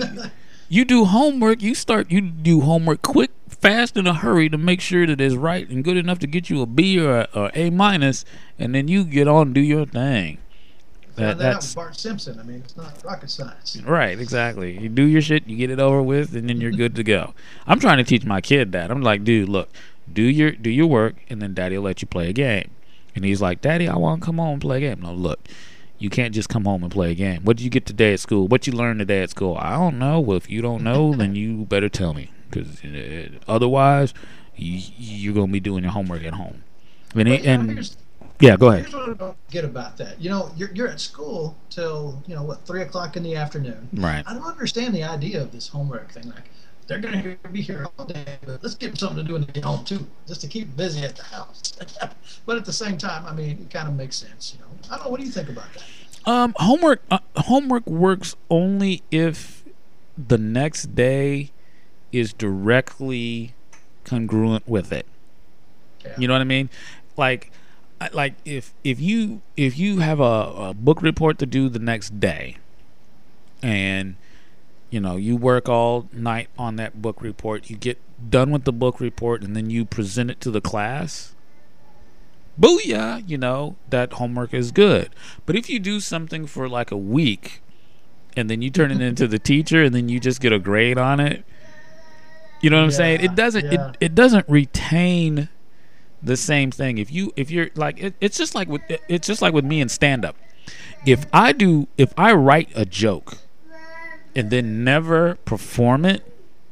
You do homework, you start you do homework quick, fast, in a hurry to make sure that it's right and good enough to get you a B or a, or A minus, and then you get on and do your thing. That, Found that out with that's Bart Simpson. I mean, it's not rocket science. right, exactly. You do your shit, you get it over with, and then you're good to go. I'm trying to teach my kid that. I'm like, dude, look, do your do your work, and then Daddy will let you play a game. And he's like, Daddy, I want to come home and play a game. No, look, you can't just come home and play a game. What did you get today at school? What you learned today at school? I don't know. Well, if you don't know, then you better tell me, because uh, otherwise, you, you're gonna be doing your homework at home. And, he, But, you know, and here's, yeah, go ahead. here's what I don't get about that. You know, you're, you're at school till, you know, what, three o'clock in the afternoon. Right. I don't understand the idea of this homework thing. Like, they're going to be here all day, but let's give them something to do when they get home, too, just to keep busy at the house. But at the same time, I mean, it kind of makes sense, you know. I don't know. What do you think about that? Um, homework uh, homework works only if the next day is directly congruent with it. Yeah. You know what I mean? Like, I- like if if you if you have a, a book report to do the next day, and you know you work all night on that book report, you get done with the book report, and then you present it to the class. Booyah, you know, that homework is good. But if you do something for like a week and then you turn it into the teacher and then you just get a grade on it, you know what I'm saying? Yeah, It doesn't yeah. it, it doesn't retain the same thing. If you if you're like it, it's just like with it's just like with me in stand up. If I do if I write a joke and then never perform it,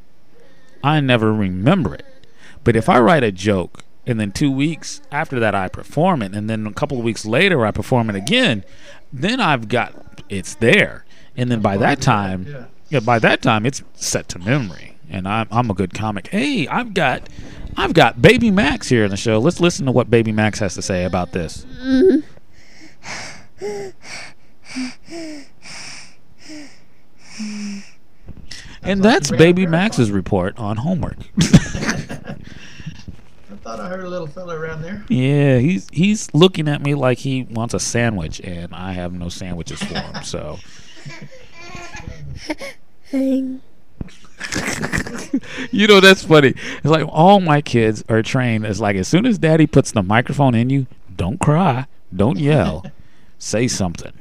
I never remember it. But if I write a joke and then two weeks after that I perform it, and then a couple of weeks later I perform it again, then I've got it's there. And then by that time, Yeah. yeah, by that time it's set to memory, and I'm I'm a good comic. Hey, I've got I've got Baby Max here in the show. Let's listen to what Baby Max has to say about this. And like that's you ran Baby a marathon. Max's report on homework. I thought I heard a little fella around there. Yeah, he's he's looking at me like he wants a sandwich, and I have no sandwiches for him. So, you know, that's funny. It's like all my kids are trained. It's like as soon as Daddy puts the microphone in you, don't cry, don't yell, say something.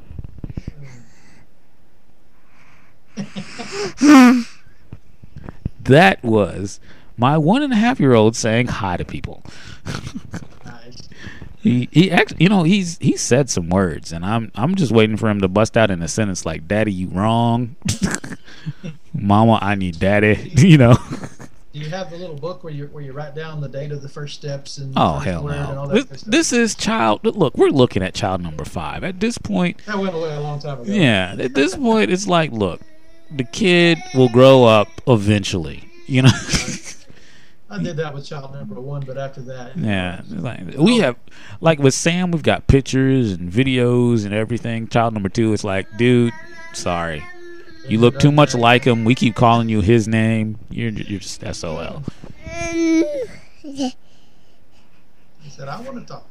That was my one and a half year old saying hi to people. Nice. He he actually, you know, he's he said some words, and I'm I'm just waiting for him to bust out in a sentence like, "Daddy, you wrong." "Mama, I need daddy." You know. Do you have the little book where you where you write down the date of the first steps and the Oh first hell word and all no! that This, good stuff? this is child. Look, we're looking at child number five at this point. That went away a long time ago. Yeah, at this point, it's like, look, the kid will grow up eventually. You know. I did that with child number one, but after that, Yeah, it's like we have, like with Sam, we've got pictures and videos and everything. Child number two, it's like, dude, sorry, you look too much like him. We keep calling you his name. You're you're just S O L. He said, "I want to talk."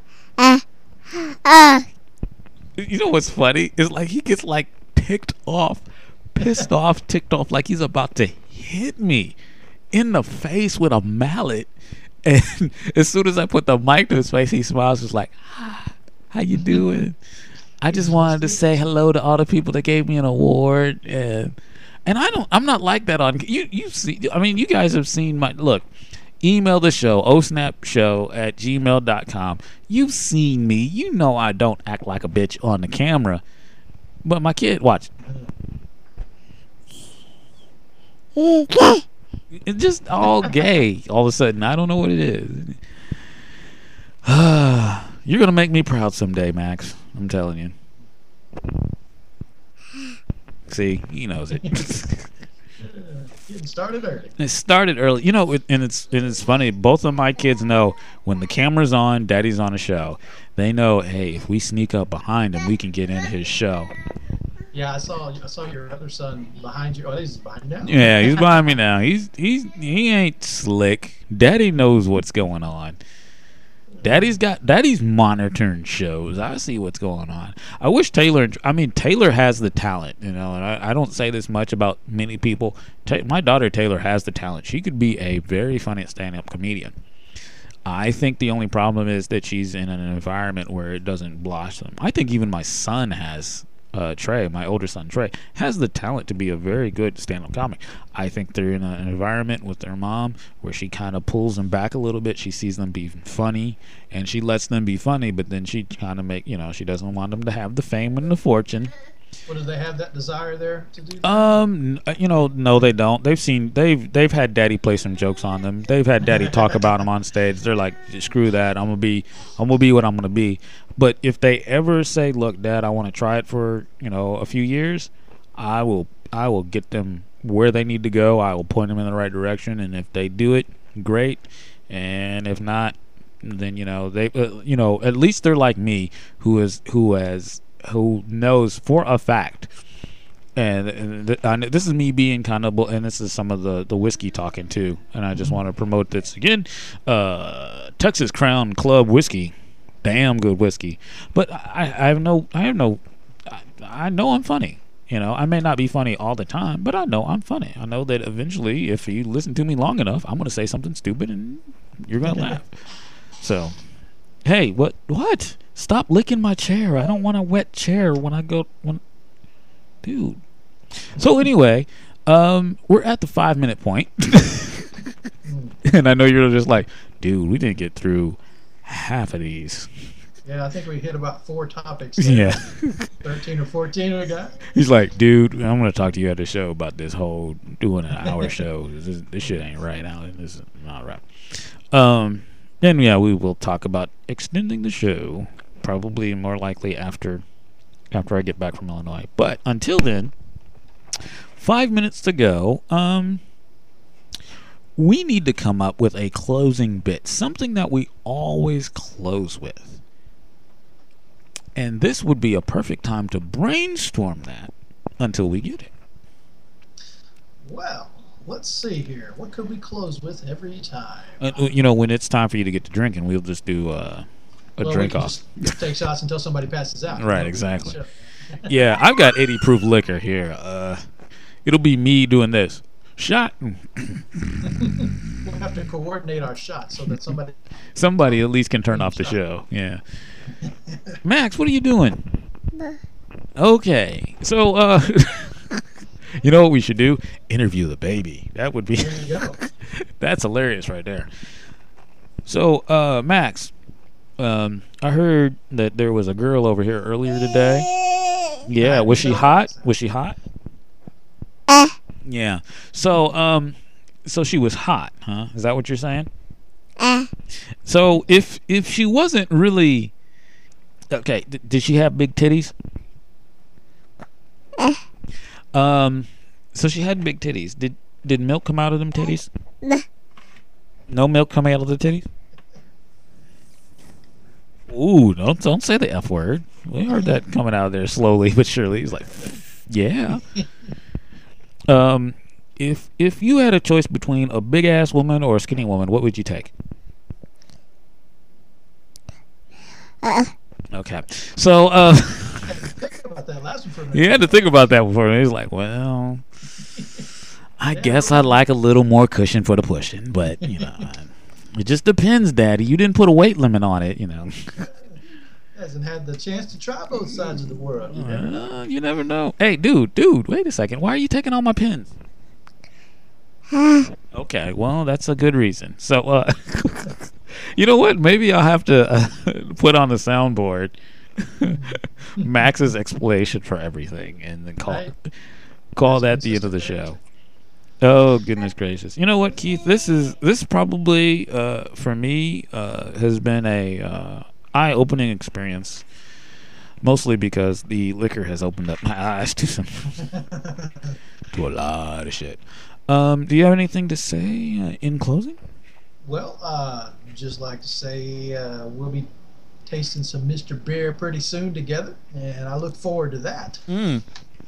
You know what's funny? It's like he gets like ticked off, pissed off, ticked off, like he's about to hit me in the face with a mallet. And as soon as I put the mic to his face, he smiles, just like, "Hi, how you doing? I just wanted to say hello to all the people that gave me an award." And and I don't, I'm not like that on you. You see, I mean, you guys have seen my look. Email the show, osnapshow at gmail dot com. You've seen me. You know I don't act like a bitch on the camera. But my kid, watch. It's just all gay all of a sudden. I don't know what it is. You're going to make me proud someday, Max. I'm telling you. See, he knows it. Getting started early. It started early, you know, it, and it's and it's funny. Both of my kids know when the camera's on, Daddy's on a show. They know, hey, if we sneak up behind him, we can get in his show. Yeah, I saw I saw your other son behind you. Oh, he's behind you now. Yeah, he's behind me now. He's he's he ain't slick. Daddy knows what's going on. Daddy's got Daddy's monitoring shows. I see what's going on. I wish Taylor. I mean, Taylor has the talent, you know. And I, I don't say this much about many people. Ta- my daughter Taylor has the talent. She could be a very funny stand-up comedian. I think the only problem is that she's in an environment where it doesn't blossom. I think even my son has. Uh, Trey, my older son Trey, has the talent to be a very good stand-up comic. I think they're in a, an environment with their mom where she kind of pulls them back a little bit. She sees them be funny, and she lets them be funny, but then she kind of make, you know, she doesn't want them to have the fame and the fortune. What, do they have that desire there to do that? Um, n- you know, no, they don't. They've seen, they've they've had Daddy play some jokes on them. They've had Daddy talk about them on stage. They're like, screw that. I'm gonna be, I'm gonna be what I'm gonna be. But if they ever say, look, Dad, I want to try it for, you know, a few years, I will, I will get them where they need to go. I will point them in the right direction, and if they do it, great. And if not, then you know they, uh, you know, at least they're like me, who is who has. who knows for a fact, and, and th- I, this is me being kind of, and this is some of the, the whiskey talking too, and I just want to promote this again. uh, Texas Crown Club whiskey, damn good whiskey, but I, I have no, I have no, I, I know I'm funny. You know, I may not be funny all the time, but I know I'm funny. I know that eventually, if you listen to me long enough, I'm going to say something stupid and you're going to laugh. So, hey, what, what? Stop licking my chair. I don't want a wet chair when I go, when, dude. So anyway, um, we're at the five minute point. And I know you're just like, dude, we didn't get through half of these. Yeah, I think we hit about four topics. Yeah. thirteen or fourteen we got. He's like, dude, I'm going to talk to you at the show about this whole doing an hour show. This, this shit ain't right now. This is not right. Um, then, yeah, we will talk about extending the show. Probably more likely after after I get back from Illinois. But until then, five minutes to go. Um, we need to come up with a closing bit, something that we always close with. And this would be a perfect time to brainstorm that until we get it. Well, let's see here. What could we close with every time? Uh, you know, when it's time for you to get to drinking, we'll just do uh, a Well, drink we can off. Just take shots until somebody passes out. Right, You know, exactly. sure. Yeah, I've got eighty proof liquor here. Uh, it'll be me doing this. Shot. We'll have to coordinate our shots so that somebody. Somebody at least can turn off the show. Yeah. Max, what are you doing? Okay. So, uh, you know what we should do? Interview the baby. That would be. There you go. That's hilarious right there. So, uh, Max, um, I heard that there was a girl over here earlier today. Yeah, was she hot? Was she hot? Yeah. So, um, so she was hot, huh? Is that what you're saying? So, if if she wasn't really okay, d- did she have big titties? Um, so she had big titties. Did did milk come out of them titties? No milk come out of the titties? Ooh, don't don't say the F word. We heard that coming out of there slowly but surely. He's like, yeah. Um, if if you had a choice between a big ass woman or a skinny woman, what would you take? Okay, so uh, Think about that last one for a minute. you had to think about that before. He's like, well, I guess I'd like a little more cushion for the pushing, but you know, it just depends, Daddy. You didn't put a weight limit on it, you know. Hasn't had the chance to try both sides of the world. You never know. Uh, you never know. Hey, dude, dude, wait a second. Why are you taking all my pins? Okay, well, that's a good reason. So, uh, you know what? Maybe I'll have to uh, put on the soundboard Max's explanation for everything, and then call Right. call that the end of the show. Oh goodness gracious! You know what, Keith? This is this probably uh, for me uh, has been a uh, eye-opening experience. Mostly because the liquor has opened up my eyes to some to a lot of shit. Um, do you have anything to say uh, in closing? Well, uh, just like to say uh, we'll be tasting some Mister Beer pretty soon together, and I look forward to that. Mm.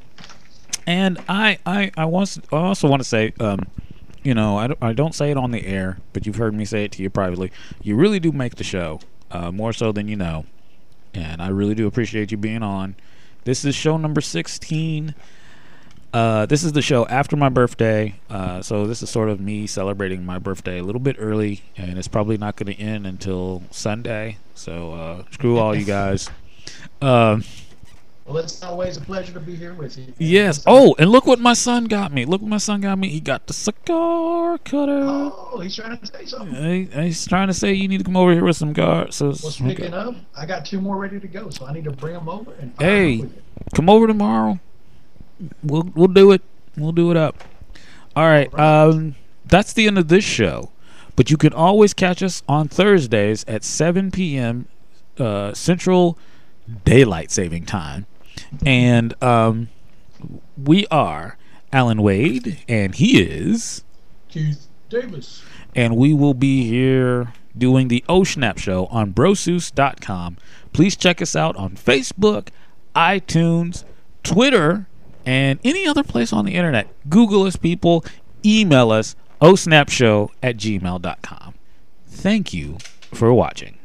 And I, I, I, want, I also want to say, um, you know, I don't, I don't say it on the air, but you've heard me say it to you privately. You really do make the show, uh, more so than you know. And I really do appreciate you being on. This is show number sixteen. Uh, this is the show after my birthday. Uh, so this is sort of me celebrating my birthday a little bit early. And it's probably not going to end until Sunday. So uh, screw all you guys. Um, Well, it's always a pleasure to be here with you. yes. Oh, and look what my son got me. Look what my son got me. He got the cigar cutter. Oh, he's trying to say something. He- He's trying to say you need to come over here with some guards. So, Well, speaking of, I got two more ready to go, so I need to bring them over and fire Hey. them with you. come over tomorrow. We'll we'll do it. We'll do it up. All right. Um, that's the end of this show. But you can always catch us on Thursdays at seven p.m. Uh, Central Daylight Saving Time, and um, we are Alan Wade, and he is, Keith Davis. and we will be here doing the O Snap Show on brosus dot com. Please check us out on Facebook, iTunes, Twitter, and any other place on the internet. Google us, people. Email us, osnapshow at gmail dot com. Thank you for watching.